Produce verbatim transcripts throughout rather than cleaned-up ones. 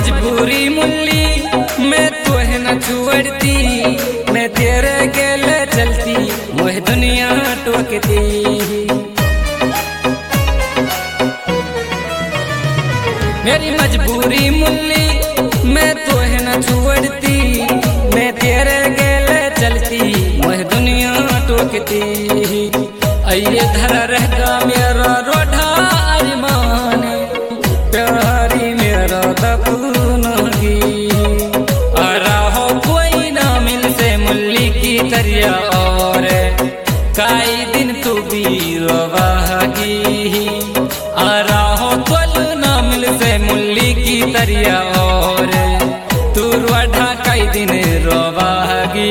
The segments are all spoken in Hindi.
मजबूरी मुल्ली मैं तुहे न छोड़ती, मैं तेरे गेले चलती मोह दुनिया टोकती। मेरी मजबूरी मुल्ली मैं तुहे न छोड़ती, मैं तेरे गेले चलती मोह दुनिया टोकती। आइए धरा रहगा मेरा रोढ़ा अरमान, प्यारी मेरा दफनगी आराहो कोई ना मिल से मुल्ली की तरिया और काई दिन तू भी रोवागी। आराहो तोल ना मिल से मुल्ली की तरिया और तू रोढ़ा काई दिन रोवागी।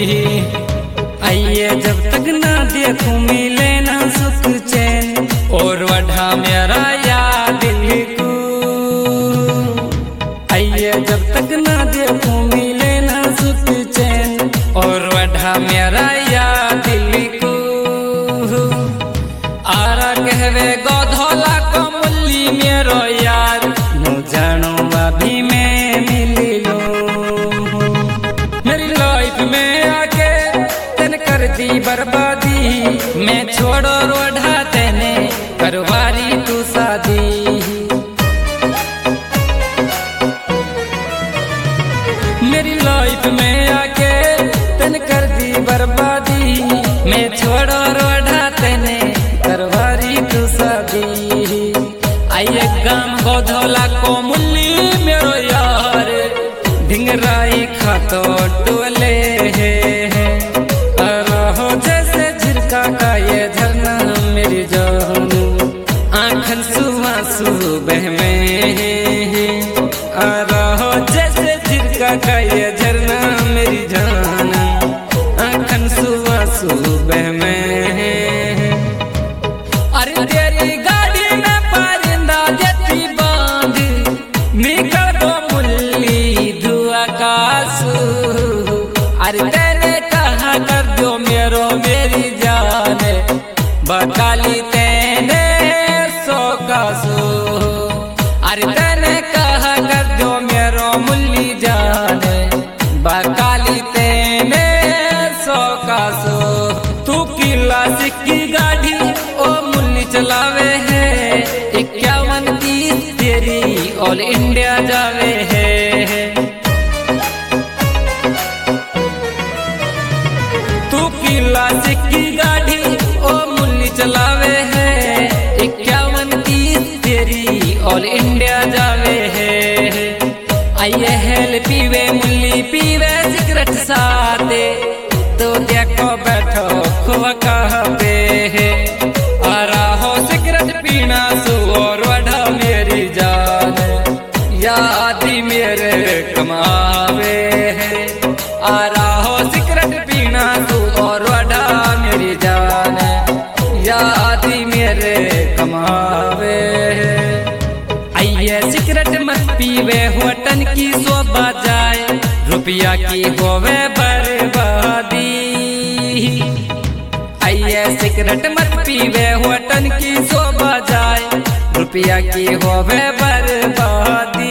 आइए जब तक ना देखूं मिले ना सुख चैन और वढ़ा मेरा याद दिल को। आइए जब तक ना देखूं मिले ना सुख चैन और वढ़ा मेरा याद दिल को। आरा कहवे गोधोला को मुल्ली मेरो यार न जानो अभी मैं मिल लूं। मेरी लाइफ में आके तन कर दी बर्बादी, मैं छोड़ो रोढ़ा तेने करवारी तू शादी। मेरी लाइफ में आके तन कर दी बर्बादी, मैं छोड़ो रोढ़ा तेने करवारी तू शादी। आइए गाम गोधोला को मुल्ली मेरो यार ढिंगराई खातो टोले है। का ये झरना मेरी जान आँखन सुआंसू बह में आ रहा जैसे झिरका का ये झरना मेरी जान आँखन सुआंसू बह में। अरे तेरी गाड़ी में परिंदा जैसी बांध निकल दो मुल्ली धुआं का सू। अरे तेने कहा कर दो मेरो मेरी बकाली तेने सो का सो। अरे तेने कहा कर दो मेरो मुल्ली जाने बकाली तेने सो का सो। तू किला सिक्की गाड़ी ओ मुल्ली चलावे है, इक्यावन तीस तेरी ऑल इंडिया जावे है। तू किला सिक्की गाड़ी ओ मुल्ली चलावे है, इक्यावन तीस तेरी ऑल इंडिया जावे है। आइए हेल पीवे मुल्ली पीवे सिगरेट साथे तो देखो बैठो खुआ कहाँ पे है। आराहो सिगरेट पीना सो और वढ़ा मेरी जान यादी मेरे कमावे है। आराहो सिगरेट पीना सो और वढ़ा मेरी जान यादी मेरे कमावे। आइए सिगरेट मत पीवे होटन की शोभा जाए, रुपया की होवे बर्बादी। आइए सिगरेट मत पीवे होटन की शोभा जाए, रुपया की होवे बर्बादी।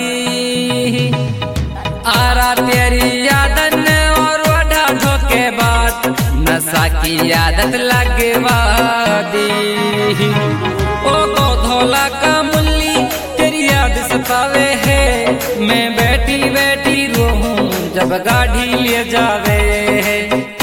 आरा तेरी यादन और वढ़ा धोखे बात नशा की आदत लगवा दी। ओ गोधोला का मुल्ली तेरी याद सतावे है, मैं बैठी बैठी रोऊं जब गाड़ी ले जावे है।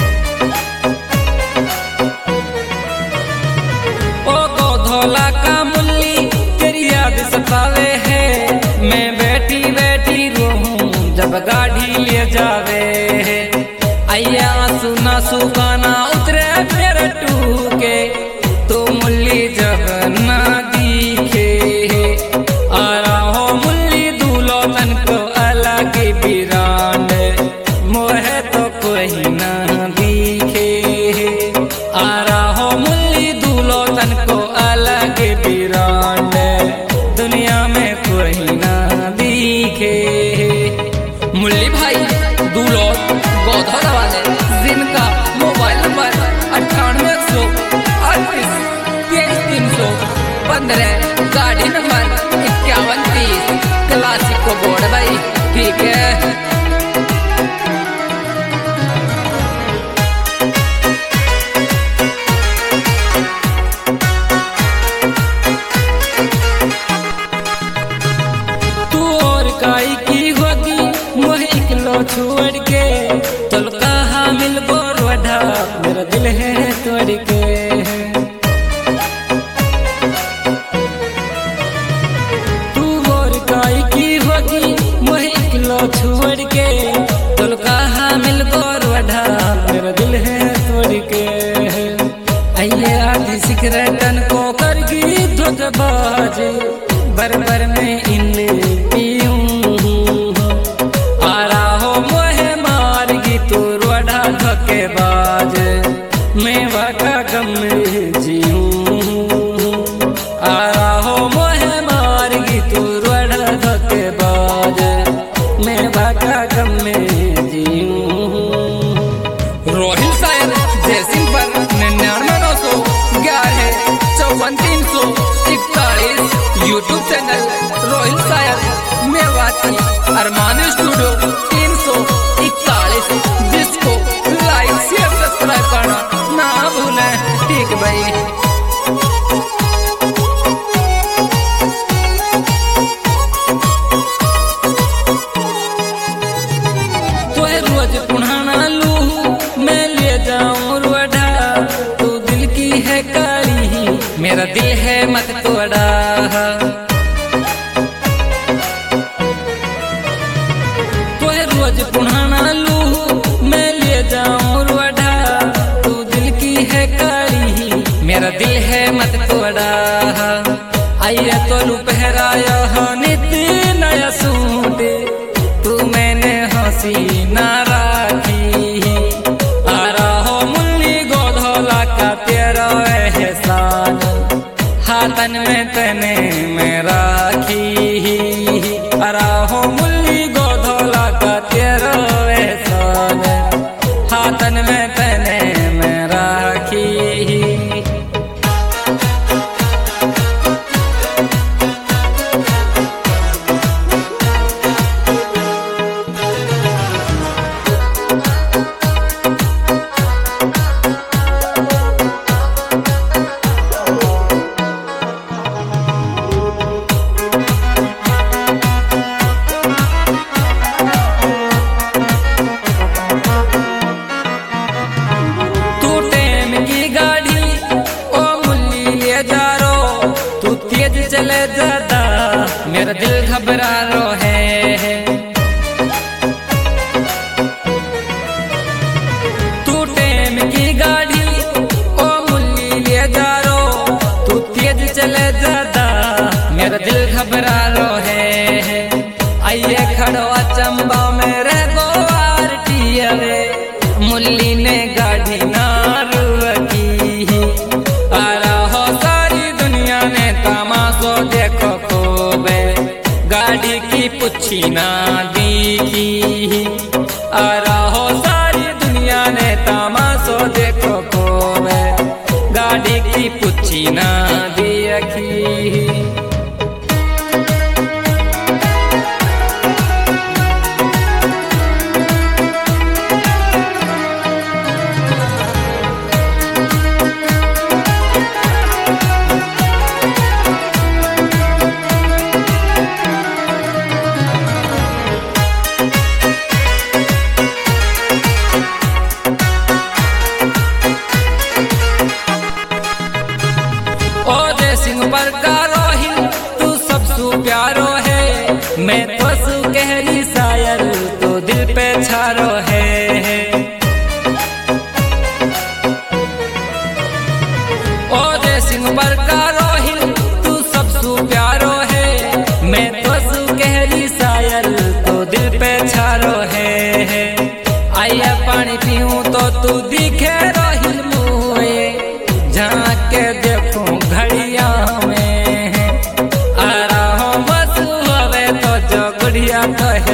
ओ गोधोला का मुल्ली तेरी याद सतावे है, मैं बैठी बैठी रोऊं जब गाड़ी ले जावे है। आइया सुना सुगाना उतरे मेरे टूके तो मुल्ली जब ना दिखे। आ रहा मुल्ली दूलो तन को अलग बिरांड मोहे तो कोई ना दिखे। आ रहा मुल्ली दूलो तन को अलग बिरांड दुनिया में कोई ना दिखे। मुल्ली भाई दूलो गोधोला वाले जिनका मोबाइल नंबर अट्ठानवे सौ अड़तीस तेईस तीन सौ पंद्रह, गाड़ी नंबर इक्यावन तीस क्लासिक को बोर्ड भाई। छोड़ के, तुल कहा मिल गोर वढ़ा मेरा दिल है तोड़ के। आइए आधी सिगरेटन को करगी धोखबाज, बरबर में इन पीऊं आ रहा मोहे मारगी तू वढ़ा धोखेबाज, मैं वाका गम में जीऊं आ रहा मोहे मारगी तू वढ़ा धोखेबाज, मैं वाका गम में जीऊं। रोहिल शायर जयसिंह पर निन्यानवे नौ सौ ग्यारह चौवन तीन सौ इकतालीस यूट्यूब चैनल रोहिल शायर मेवाती अरमान स्टूडियो तीन सौ इकतालीस, जिसको लाइक शेयर सब्सक्राइब करना ना भूलें। ठीक भाई। तो रोज पुढ़ाना लू मैं ले जाऊं रोड़ा, तू दिल की है कारी मेरा दिल है मत तोड़ा। तो रोज पुढ़ाना लू मैं ले जाऊं रोड़ा, तू दिल की है कारी मेरा दिल है मत तोड़ा। आइए तो लू पहराया हो नित नया सूट, तू मैंने हंसी ना राखी आ रहा मुन्नी गोधोला का तेरा एहसान, हाथन में तने में राखी आ रहा मुन्नी गोधोला का तेरा एहसान, हाथन में तने में राखी। चले ज्यादा मेरा दिल घबरा रो है, तू टेम की गाड़ी ओ मुल्ली ले जा रो, तू तेज चले ज्यादा मेरा दिल घबरा रो है। आइए खड़ो चंबा मेरे गोवार टियरे, मुल्ली ने गाड़ी ना रुकी आ रहा सारी दुनिया ने तमाशो देखो खूबे, गाड़ी की पुच्छी ना दीखी आ रहा सारी दुनिया ने तमाशो देखो खूबे, गाड़ी की पुच्छी ना देखी। पर का रोहिल तू सबसु प्यारो है, मैं तो सु गहरी शायर तो दिल पे छारो है। ओ दे सिंह पर का रोहिल तू सबसु प्यारो है, मैं तो सु गहरी शायर तो दिल पे छारो है। आइए पानी पीऊं तो तू दिखे रोहिल मुए, झांक के देखूं घड़िया में आ रहा बस हवे तो जो गुड़िया कहे